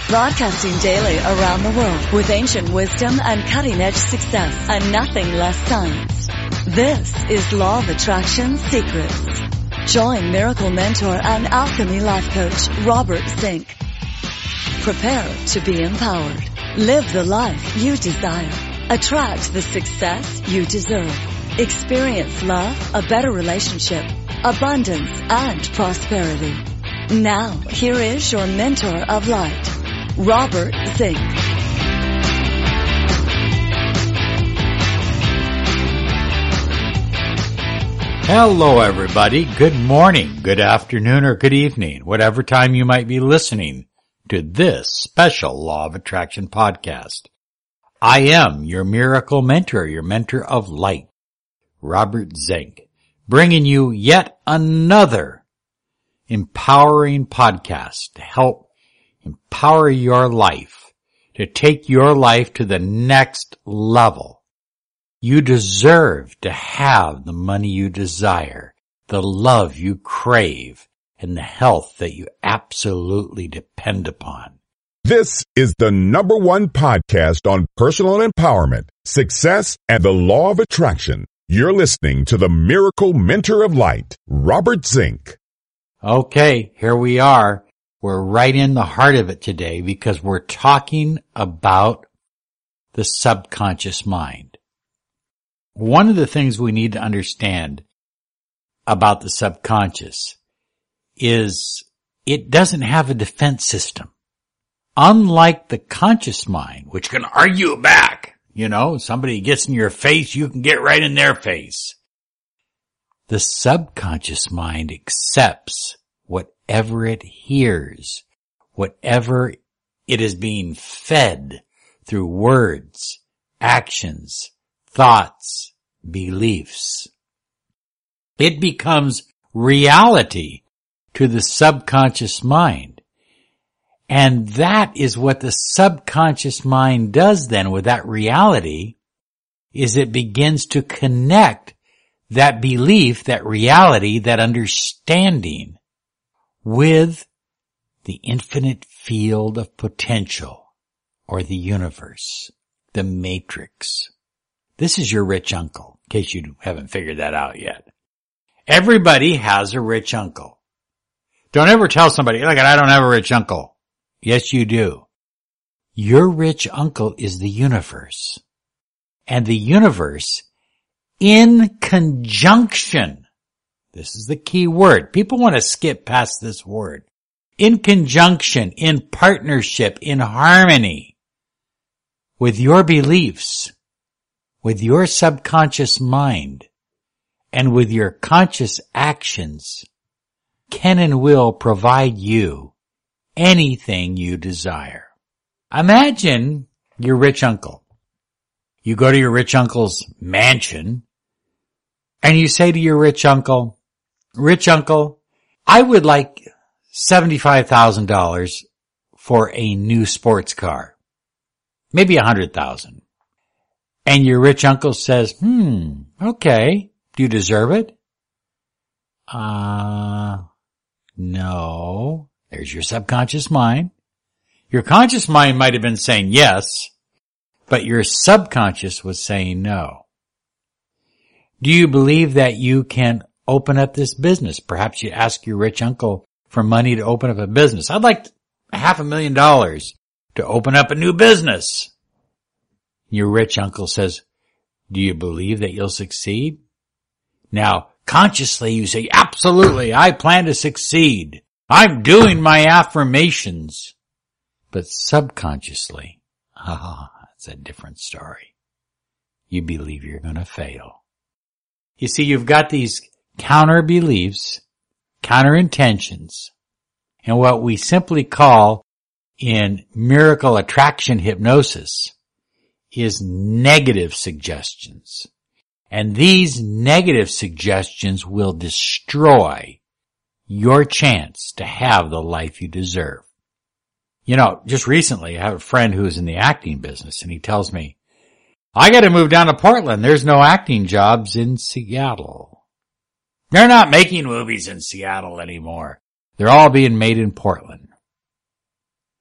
Broadcasting daily around the world with ancient wisdom and cutting-edge success and nothing less science. This is Law of Attraction Secrets. Join Miracle Mentor and Alchemy Life Coach Robert Zink. Prepare to be empowered. Live the life you desire. Attract the success you deserve. Experience love, a better relationship, abundance, and prosperity. Now, here is your mentor of light, Robert Zink. Hello, everybody. Good morning, good afternoon, or good evening, whatever time you might be listening to this special Law of Attraction podcast. I am your miracle mentor, your mentor of light, Robert Zink, bringing you yet another empowering podcast to help empower your life, to take your life to the next level. You deserve to have the money you desire, the love you crave, and the health that you absolutely depend upon. This is the #1 podcast on personal empowerment, success, and the law of attraction. You're listening to the Miracle Mentor of Light, Robert Zink. Okay, here we are. We're right in the heart of it today because we're talking about the subconscious mind. One of the things we need to understand about the subconscious is it doesn't have a defense system. Unlike the conscious mind, which can argue back, somebody gets in your face, you can get right in their face. The subconscious mind accepts whatever it hears, whatever it is being fed through words, actions, thoughts, beliefs. It becomes reality to the subconscious mind. And that is what the subconscious mind does then with that reality, is it begins to connect that belief, that reality, that understanding with the infinite field of potential, or the universe, the matrix. This is your rich uncle, in case you haven't figured that out yet. Everybody has a rich uncle. Don't ever tell somebody, look, I don't have a rich uncle. Yes, you do. Your rich uncle is the universe. And the universe, in conjunction, this is the key word. People want to skip past this word. In conjunction, in partnership, in harmony with your beliefs, with your subconscious mind, and with your conscious actions, can and will provide you anything you desire. Imagine your rich uncle. You go to your rich uncle's mansion, and you say to your rich uncle, I would like $75,000 for a new sports car. Maybe $100,000. And your rich uncle says, okay, do you deserve it? No. There's your subconscious mind. Your conscious mind might have been saying yes, but your subconscious was saying no. Do you believe that you can open up this business? Perhaps you ask your rich uncle for money to open up a business. I'd like $500,000 to open up a new business. Your rich uncle says, do you believe that you'll succeed? Now, consciously you say, absolutely, I plan to succeed. I'm doing my affirmations. But subconsciously, it's a different story. You believe you're going to fail. You see, you've got these counter beliefs, counter intentions, and what we simply call in miracle attraction hypnosis is negative suggestions. And these negative suggestions will destroy your chance to have the life you deserve. Just recently I have a friend who's in the acting business, and he tells me, I got to move down to Portland. There's no acting jobs in Seattle. They're not making movies in Seattle anymore. They're all being made in Portland.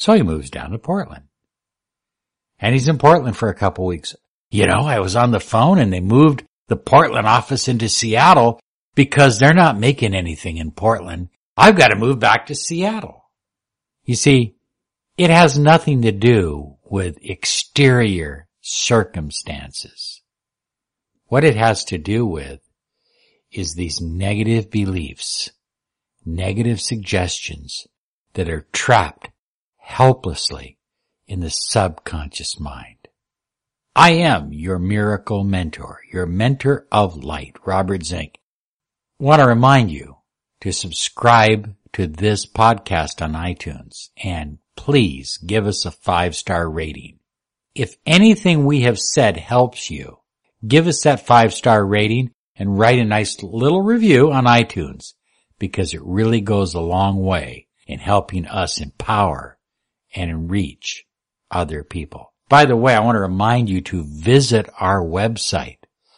So he moves down to Portland. And he's in Portland for a couple weeks. I was on the phone and they moved the Portland office into Seattle because they're not making anything in Portland. I've got to move back to Seattle. You see, it has nothing to do with exterior circumstances. What it has to do with is these negative beliefs, negative suggestions that are trapped helplessly in the subconscious mind. I am your miracle mentor, your mentor of light, Robert Zink. I want to remind you to subscribe to this podcast on iTunes and please give us a 5-star rating. If anything we have said helps you, give us that 5-star rating and write a nice little review on iTunes because it really goes a long way in helping us empower and reach other people. By the way, I want to remind you to visit our website,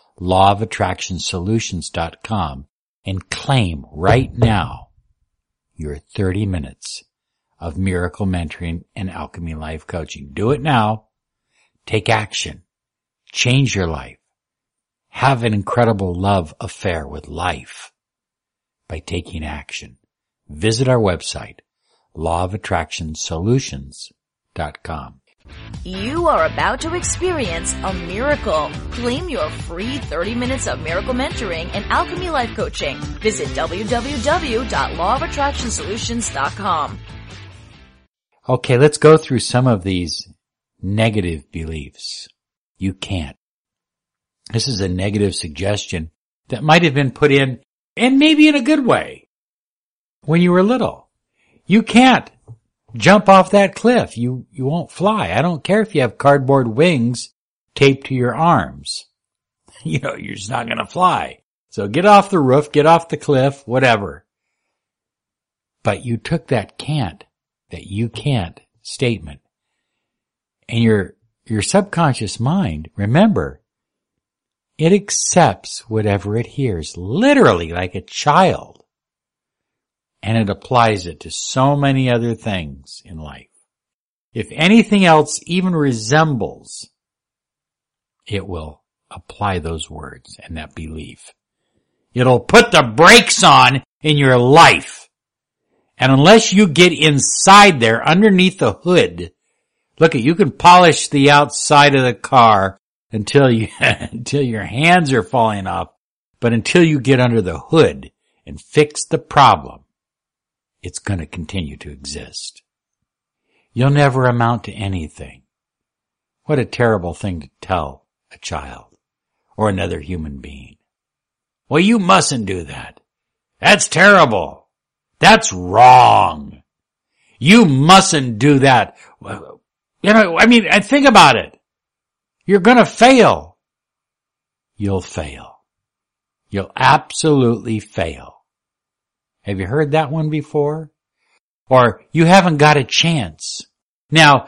lawofattractionsolutions.com, and claim right now your 30 minutes of miracle mentoring and alchemy life coaching. Do it now. Take action. Change your life. Have an incredible love affair with life by taking action. Visit our website, lawofattractionsolutions.com. You are about to experience a miracle. Claim your free 30 minutes of miracle mentoring and alchemy life coaching. Visit www.lawofattractionsolutions.com. Okay, let's go through some of these negative beliefs. You can't. This is a negative suggestion that might have been put in, and maybe in a good way, when you were little. You can't jump off that cliff. You won't fly. I don't care if you have cardboard wings taped to your arms. You're just not going to fly. So get off the roof, get off the cliff, whatever. But you took that you can't statement. And your subconscious mind, remember, it accepts whatever it hears, literally like a child. And it applies it to so many other things in life. If anything else even resembles, it will apply those words and that belief. It'll put the brakes on in your life. And unless you get inside there, underneath the hood, you can polish the outside of the car until your hands are falling off, but until you get under the hood and fix the problem, it's going to continue to exist. You'll never amount to anything. What a terrible thing to tell a child or another human being. Well, you mustn't do that. That's terrible. That's wrong. You mustn't do that. Think about it. You're going to fail. You'll fail. You'll absolutely fail. Have you heard that one before? Or you haven't got a chance. Now,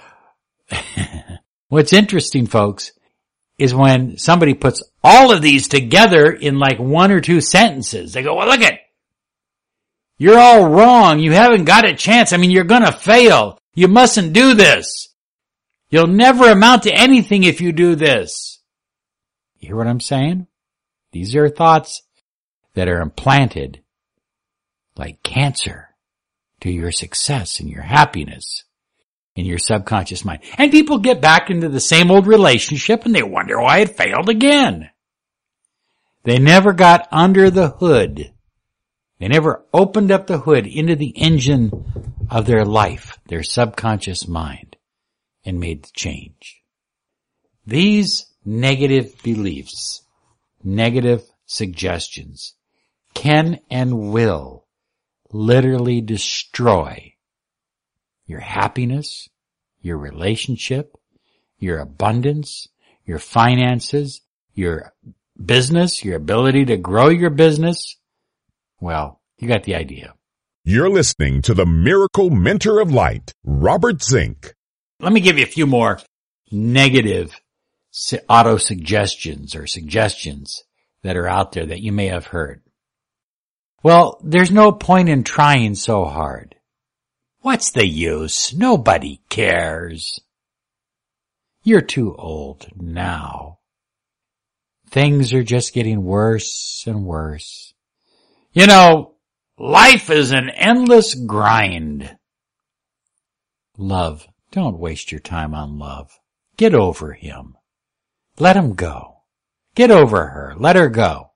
what's interesting, folks, is when somebody puts all of these together in like one or two sentences. They go, well, look it. You're all wrong. You haven't got a chance. You're going to fail. You mustn't do this. You'll never amount to anything if you do this. You hear what I'm saying? These are thoughts that are implanted like cancer to your success and your happiness in your subconscious mind. And people get back into the same old relationship and they wonder why it failed again. They never got under the hood. They never opened up the hood into the engine of their life, their subconscious mind, and made the change. These negative beliefs, negative suggestions, can and will literally destroy your happiness, your relationship, your abundance, your finances, your business, your ability to grow your business. Well, you got the idea. You're listening to the Miracle Mentor of Light, Robert Zink. Let me give you a few more negative auto-suggestions or suggestions that are out there that you may have heard. Well, there's no point in trying so hard. What's the use? Nobody cares. You're too old now. Things are just getting worse and worse. You know, life is an endless grind. Love, don't waste your time on love. Get over him. Let him go. Get over her. Let her go.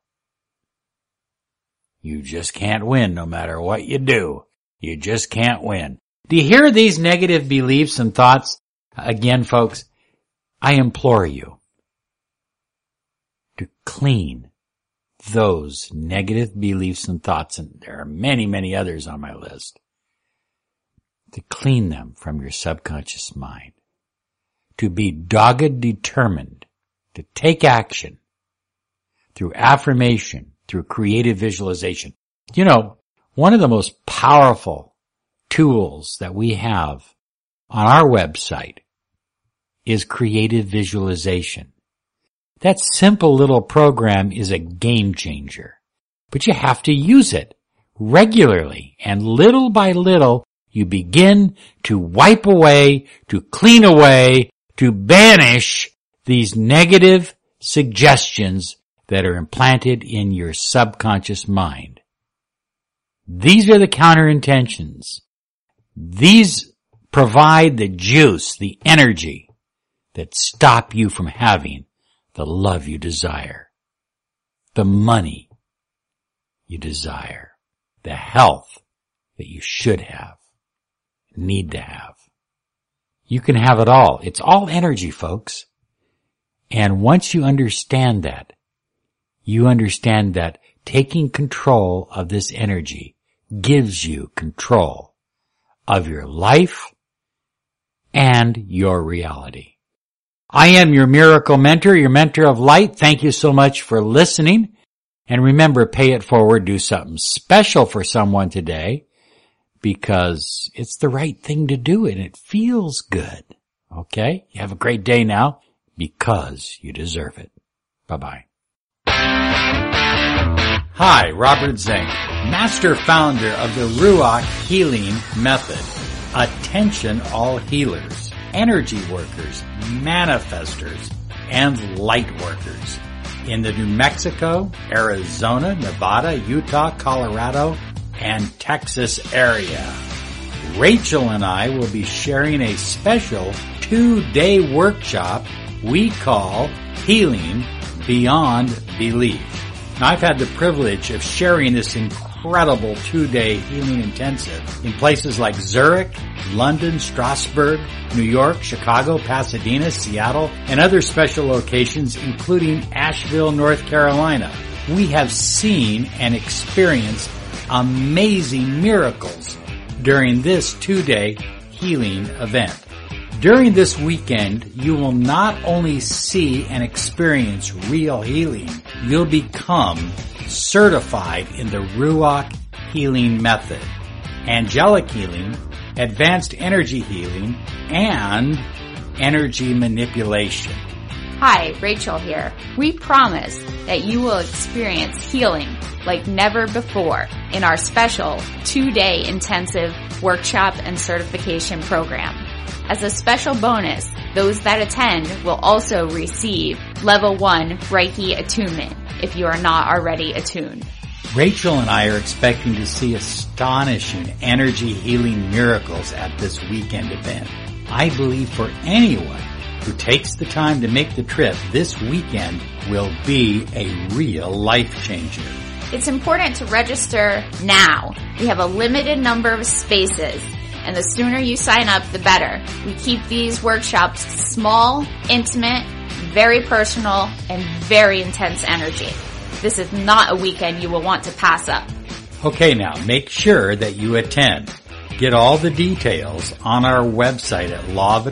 You just can't win no matter what you do. You just can't win. Do you hear these negative beliefs and thoughts? Again, folks, I implore you to clean those negative beliefs and thoughts, and there are many, many others on my list, to clean them from your subconscious mind, to be dogged determined, to take action through affirmation, through creative visualization. You know, one of the most powerful tools that we have on our website is creative visualization. That simple little program is a game changer, but you have to use it regularly, and little by little you begin to wipe away, to clean away, to banish these negative suggestions that are implanted in your subconscious mind. These are the counterintentions. These provide the juice, the energy that stop you from having the love you desire, the money you desire, the health that you should have, need to have. You can have it all. It's all energy, folks. And once you understand that, you understand that taking control of this energy gives you control of your life and your reality. I am your miracle mentor, your mentor of light. Thank you so much for listening. And remember, pay it forward. Do something special for someone today, because it's the right thing to do and it feels good. Okay? You have a great day now, because you deserve it. Bye-bye. Hi, Robert Zink, master founder of the Ruach Healing Method. Attention all healers, energy workers, manifestors, and light workers in the New Mexico, Arizona, Nevada, Utah, Colorado, and Texas area. Rachel and I will be sharing a special 2-day workshop we call Healing Beyond Belief. Now, I've had the privilege of sharing this incredible 2-day healing intensive in places like Zurich, London, Strasbourg, New York, Chicago, Pasadena, Seattle, and other special locations, including Asheville, North Carolina. We have seen and experienced amazing miracles during this 2-day healing event. During this weekend, you will not only see and experience real healing, you'll become certified in the Ruach Healing Method, angelic healing, advanced energy healing, and energy manipulation. Hi, Rachel here. We promise that you will experience healing like never before in our special 2-day intensive workshop and certification program. As a special bonus, those that attend will also receive Level 1 Reiki attunement if you are not already attuned. Rachel and I are expecting to see astonishing energy healing miracles at this weekend event. I believe for anyone who takes the time to make the trip, this weekend will be a real life changer. It's important to register now. We have a limited number of spaces, and the sooner you sign up, the better. We keep these workshops small, intimate, very personal, and very intense energy. This is not a weekend you will want to pass up. Okay, now make sure that you attend. Get all the details on our website at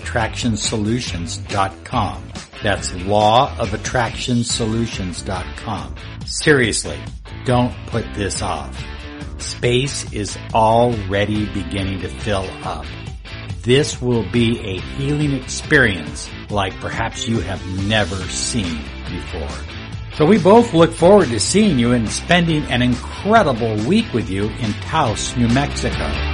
lawofattractionsolutions.com. That's lawofattractionsolutions.com. Seriously, don't put this off. Space is already beginning to fill up. This will be a healing experience like perhaps you have never seen before. So we both look forward to seeing you and spending an incredible week with you in Taos, New Mexico.